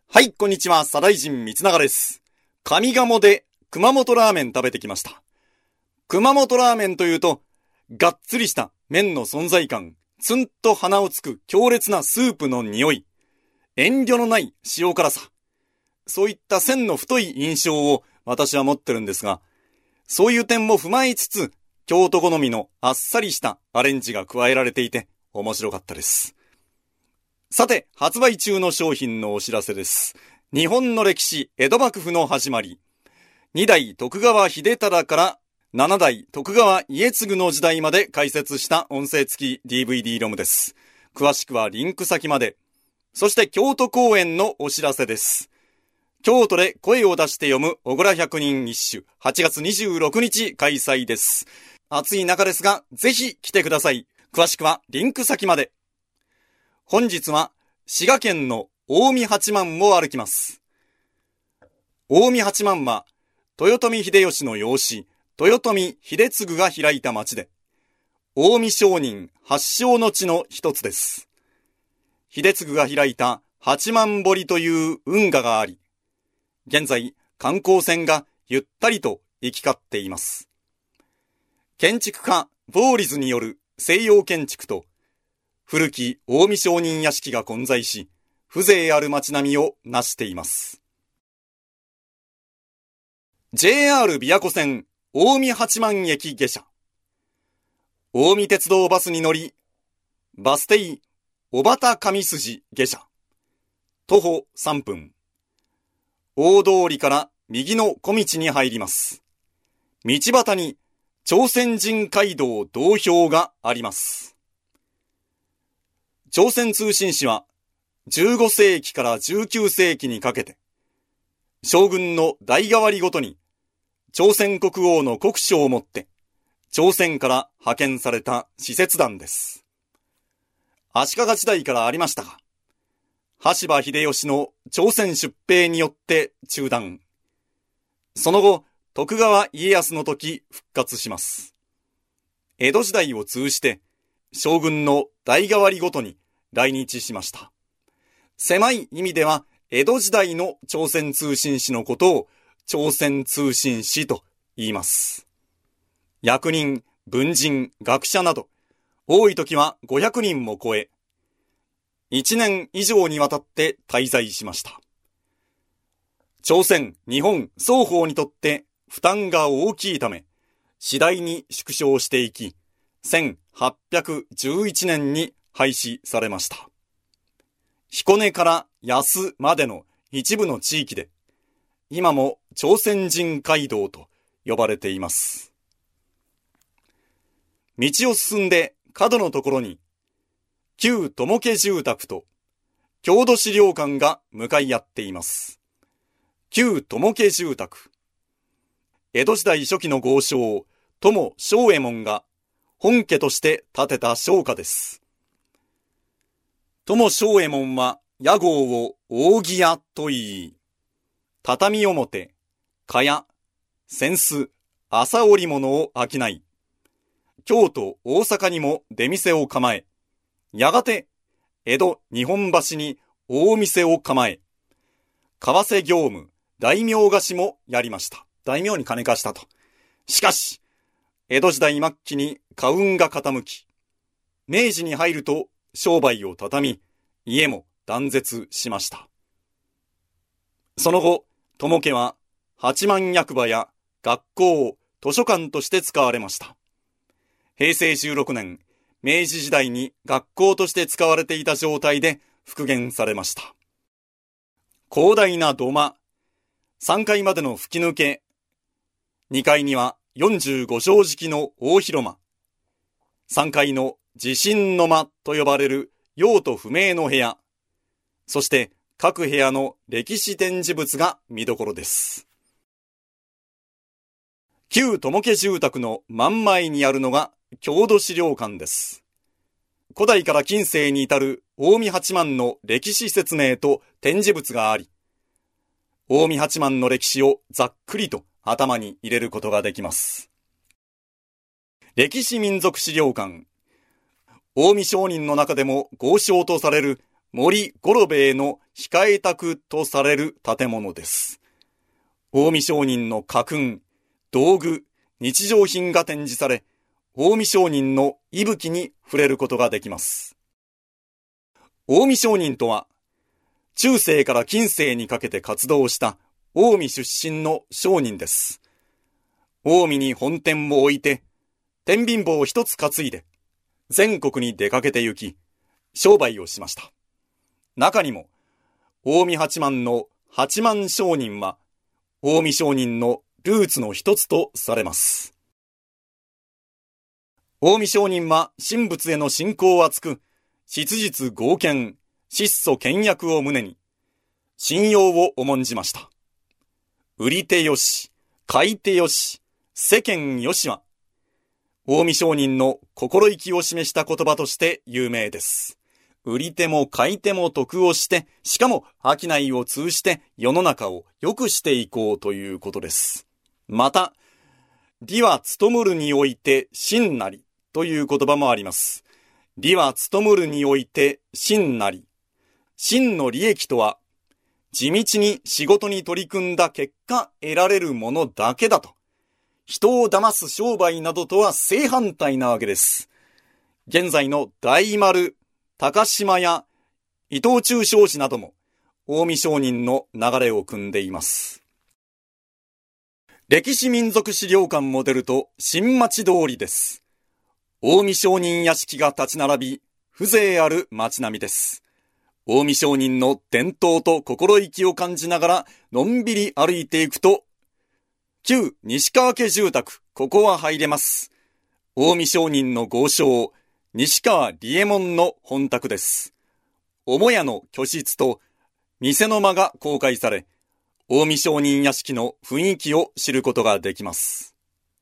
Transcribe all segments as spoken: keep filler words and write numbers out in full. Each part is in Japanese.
はい、こんにちは。左大臣光永です。上賀茂で熊本ラーメン食べてきました。熊本ラーメンというと、がっつりした麺の存在感、ツンと鼻をつく強烈なスープの匂い、遠慮のない塩辛さ。そういった線の太い印象を私は持ってるんですが、そういう点も踏まえつつ、京都好みのあっさりしたアレンジが加えられていて面白かったです。さて、発売中の商品のお知らせです。日本の歴史、江戸幕府の始まり。に代徳川秀忠からなな代徳川家継の時代まで解説した音声付き ディーブイディー ロムです。詳しくはリンク先まで。そして京都公演のお知らせです。京都で声を出して読む小倉百人一首、はちがつにじゅうろくにち開催です。暑い中ですが、ぜひ来てください。詳しくはリンク先まで。本日は滋賀県の近江八幡を歩きます。近江八幡は豊臣秀吉の養子、豊臣秀次が開いた町で、近江商人発祥の地の一つです。秀次が開いた八幡堀という運河があり、現在観光船がゆったりと行き交っています。建築家ウォーリズによる西洋建築と古き近江商人屋敷が混在し、風情ある街並みを成しています。ジェイアール 琵琶湖線近江八幡駅下車。近江鉄道バスに乗り、バス停小畑上筋下車。徒歩さんぷん。大通りから右の小道に入ります。道端に朝鮮人街道道標があります。朝鮮通信使はじゅうごせいきからじゅうきゅうせいきにかけて将軍の代替わりごとに朝鮮国王の国書をもって朝鮮から派遣された使節団です。足利時代からありましたが、羽柴秀吉の朝鮮出兵によって中断。その後、徳川家康の時復活します。江戸時代を通じて将軍の代替わりごとに来日しました。狭い意味では江戸時代の朝鮮通信使のことを朝鮮通信使と言います。役人、文人、学者など多い時はごひゃくにんも超え、いちねん以上にわたって滞在しました。朝鮮、日本双方にとって負担が大きいため、次第に縮小していき、せんはっぴゃくじゅういちねんに廃止されました。彦根から安までの一部の地域で、今も朝鮮人街道と呼ばれています。道を進んで角のところに、旧友家住宅と郷土資料館が向かい合っています。旧友家住宅。江戸時代初期の豪商、友正右衛門が本家として建てた商家です。友正右衛門は屋号を扇屋と言い、畳表、蚊帳、扇子、麻織物を商い、京都、大阪にも出店を構え、やがて江戸、日本橋に大店を構え、為替業務、大名貸しもやりました。大名に金貸したと。しかし、江戸時代末期に家運が傾き、明治に入ると商売を畳み、家も断絶しました。その後、友家は八幡役場や学校、図書館として使われました。へいせいじゅうろくねん、明治時代に学校として使われていた状態で復元されました。広大な土間、さんがいまでの吹き抜け、にかいにはよんじゅうごしょうじきの大広間、さんがいの地震の間と呼ばれる用途不明の部屋、そして各部屋の歴史展示物が見どころです。旧友家住宅の真ん前にあるのが郷土資料館です。古代から近世に至る近江八幡の歴史説明と展示物があり、近江八幡の歴史をざっくりと頭に入れることができます。歴史民族資料館。近江商人の中でも豪商とされる森五郎兵衛の控え宅とされる建物です。近江商人の家訓、道具、日常品が展示され、近江商人の息吹に触れることができます。近江商人とは、中世から近世にかけて活動した近江出身の商人です。近江に本店を置いて、天秤棒を一つ担いで、全国に出かけて行き、商売をしました。中にも、近江八幡の八幡商人は、近江商人のルーツの一つとされます。近江商人は神仏への信仰を厚く、質実剛健、質素倹約を旨に、信用を重んじました。売り手よし、買い手よし、世間よしは、近江商人の心意気を示した言葉として有名です。売り手も買い手も得をして、しかも商いを通じて世の中を良くしていこうということです。また、利は務むるにおいて真なりという言葉もあります。利は務むるにおいて真なり。真の利益とは、地道に仕事に取り組んだ結果得られるものだけだと。人を騙す商売などとは正反対なわけです。現在の大丸、高島屋、伊藤忠商事なども近江商人の流れを組んでいます。歴史民族資料館も出ると新町通りです。近江商人屋敷が立ち並び、風情ある街並みです。近江商人の伝統と心意気を感じながらのんびり歩いていくと、旧西川家住宅、ここは入れます。近江商人の豪商、西川利右衛門の本宅です。母屋の居室と店の間が公開され、近江商人屋敷の雰囲気を知ることができます。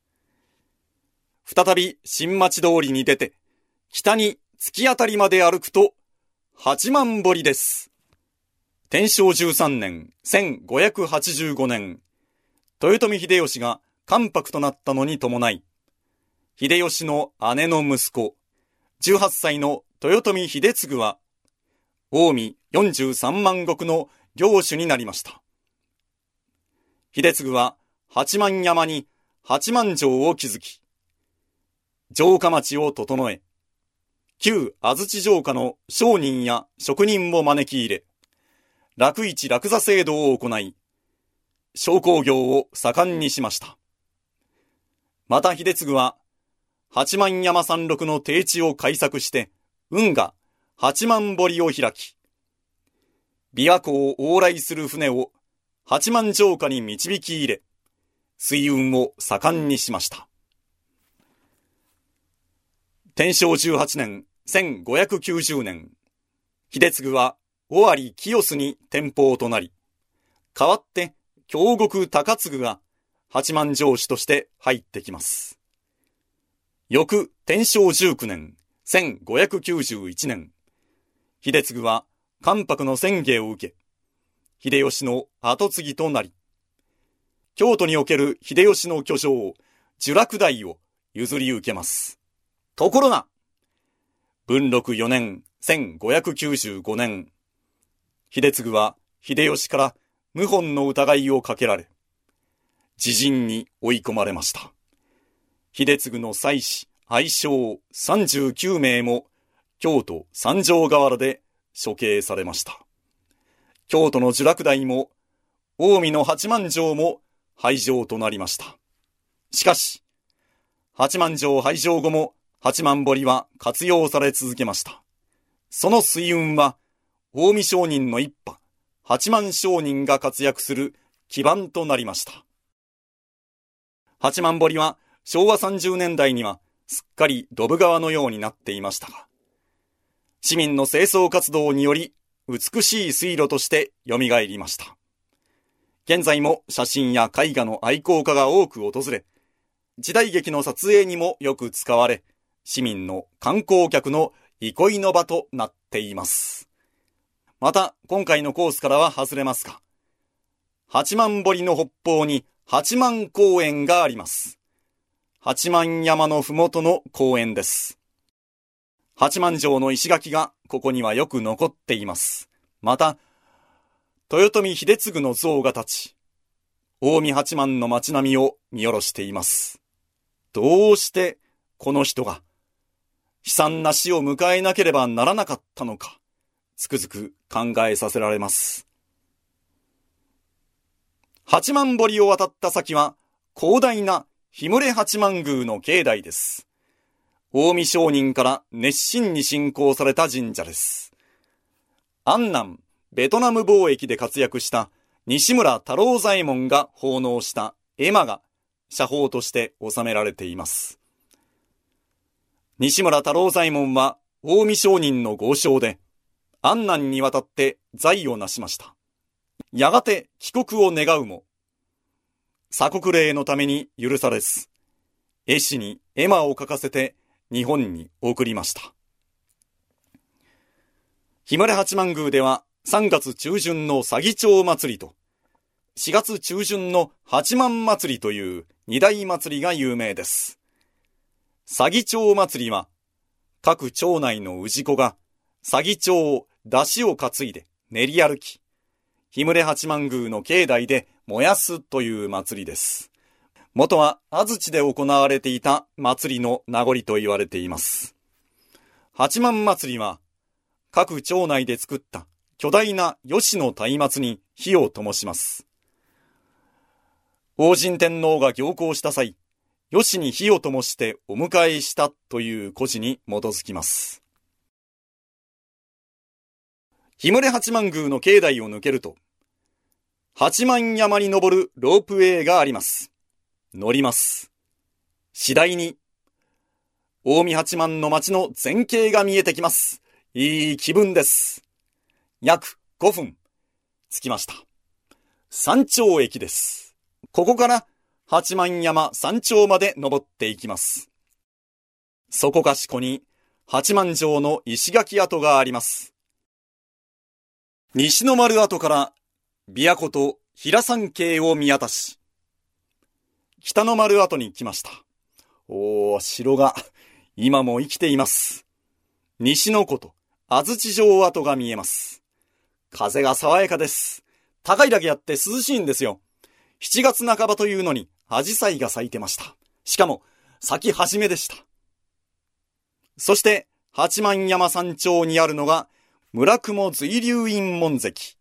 再び新町通りに出て、北に突き当たりまで歩くと、八幡堀です。天正じゅうさんねん、せんごひゃくはちじゅうごねん、豊臣秀吉が関白となったのに伴い、秀吉の姉の息子、じゅうはっさいの豊臣秀次は、近江よんじゅうさんまんごくの領主になりました。秀次は八幡山に八幡城を築き、城下町を整え、旧安土城下の商人や職人を招き入れ、楽市楽座制度を行い、商工業を盛んにしました。また秀次は、八幡山山麓の低地を開削して、運河八幡堀を開き、琵琶湖を往来する船を八幡城下に導き入れ、水運を盛んにしました。天正じゅうはちねん、せんごひゃくきゅうじゅうねん、秀次は尾張清須に天保となり、代わって京極高次が八幡城主として入ってきます。翌天正じゅうきゅうねん、せんごひゃくきゅうじゅういちねん、秀次は関白の宣言を受け、秀吉の後継ぎとなり、京都における秀吉の居城、聚楽台を譲り受けます。ところが、文禄よねん、せんごひゃくきゅうじゅうごねん、秀次は秀吉から謀反の疑いをかけられ、自陣に追い込まれました。秀次の妻子、愛将さんじゅうきゅうめいも京都三条河原で処刑されました。京都の聚楽台も近江の八幡城も廃城となりました。しかし、八幡城廃城後も八幡堀は活用され続けました。その水運は近江商人の一派、八幡商人が活躍する基盤となりました。八幡堀はしょうわさんじゅうねんだいにはすっかりドブ川のようになっていましたが、市民の清掃活動により美しい水路として蘇りました。現在も写真や絵画の愛好家が多く訪れ、時代劇の撮影にもよく使われ、市民の観光客の憩いの場となっています。また、今回のコースからは外れますが、八幡堀の北方に八幡公園があります。八幡山のふもとの公園です。 八幡城の石垣がここにはよく残っています。また、豊臣秀次の像が立ち、近江八幡の街並みを見下ろしています。どうしてこの人が悲惨な死を迎えなければならなかったのか、つくづく考えさせられます。八幡堀を渡った先は広大な日牟八幡宮の境内です。近江商人から熱心に信仰された神社です。安南ベトナム貿易で活躍した西村太郎左衛門が奉納した絵馬が社宝として収められています。西村太郎左衛門は近江商人の豪商で、安南に渡って財を成しました。やがて帰国を願うも、鎖国令のために許されず、絵師に絵馬を描かせて日本に送りました。日牟八幡宮ではさんがつ中旬の左義長祭りとしがつ中旬の八幡祭りという二大祭りが有名です。左義長祭りは各町内の氏子が左義長出汁を担いで練り歩き、日牟八幡宮の境内で燃やすという祭りです。元は安土で行われていた祭りの名残と言われています。八幡祭りは各町内で作った巨大な吉の松明に火を灯します。王神天皇が行幸した際、吉に火を灯してお迎えしたという故事に基づきます。日牟八幡宮の境内を抜けると、八幡山に登るロープウェイがあります。乗ります。次第に、近江八幡の街の全景が見えてきます。いい気分です。約ごふん、着きました。山頂駅です。ここから八幡山山頂まで登っていきます。そこかしこに八幡城の石垣跡があります。西の丸跡から琵琶湖と平山系を見渡し、北の丸跡に来ました。おー、城が今も生きています。西の湖と安土城跡が見えます。風が爽やかです。高いだけあって涼しいんですよ。しちがつなかばというのにアジサイが咲いてました。しかも咲き始めでした。そして八幡山山頂にあるのが村雲随流院門跡。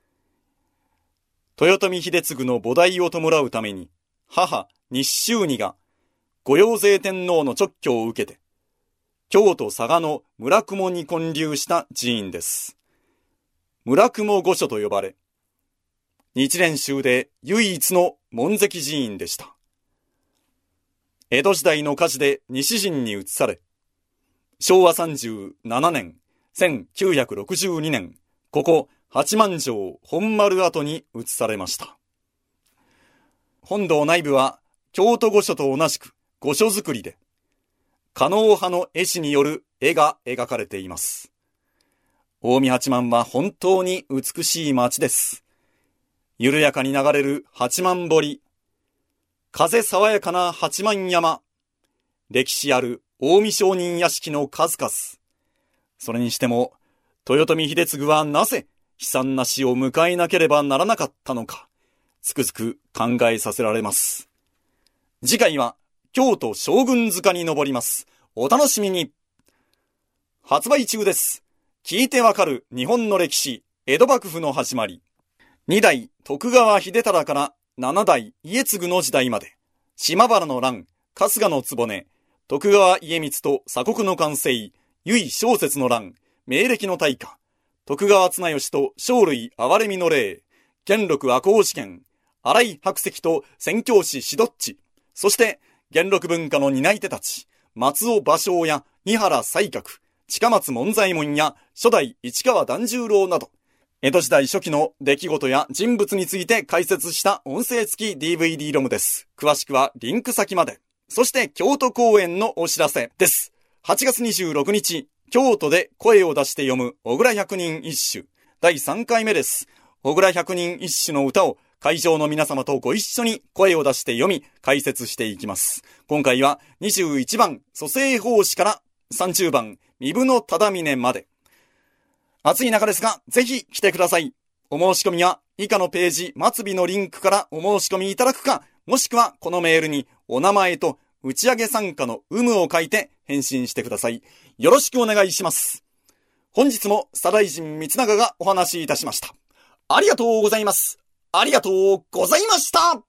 豊臣秀次の菩提を弔うために母日宗二が御用税天皇の勅許を受けて京都佐賀の村雲に建立した寺院です。村雲御所と呼ばれ、日蓮宗で唯一の門跡寺院でした。江戸時代の火事で西陣に移され、しょうわさんじゅうななねん、せんきゅうひゃくろくじゅうにねん、ここ八幡城本丸跡に移されました。本堂内部は京都御所と同じく御所造りで、狩野派の絵師による絵が描かれています。近江八幡は本当に美しい街です。緩やかに流れる八幡堀、風爽やかな八幡山、歴史ある近江商人屋敷の数々。それにしても、豊臣秀次はなぜ悲惨な死を迎えなければならなかったのか、つくづく考えさせられます。次回は京都将軍塚に登ります。お楽しみに。発売中です。聞いてわかる日本の歴史、江戸幕府の始まり。にだい徳川秀忠からななだい家継の時代まで、島原の乱、春日の局、徳川家光と鎖国の完成、由井正雪の乱、明暦の大火、徳川綱吉と生類憐れみの霊、元禄赤穂事件、新井白石と宣教師シドッチ、そして元禄文化の担い手たち、松尾芭蕉や二原西鶴、近松門左衛門や初代市川團十郎など、江戸時代初期の出来事や人物について解説した音声付き ディーブイディー ロムです。詳しくはリンク先まで。そして京都公演のお知らせです。はちがつにじゅうろくにち、京都で声を出して読む小倉百人一首だいさんかいめです。小倉百人一首の歌を会場の皆様とご一緒に声を出して読み解説していきます。今回はにじゅういちばん蘇生法師からさんじゅうばん三部の忠峰まで。暑い中ですが、ぜひ来てください。お申し込みは以下のページ末尾のリンクからお申し込みいただくか、もしくはこのメールにお名前と打ち上げ参加の有無を書いて返信してください。よろしくお願いします。本日も左大臣光長がお話しいたしました。ありがとうございます。ありがとうございました。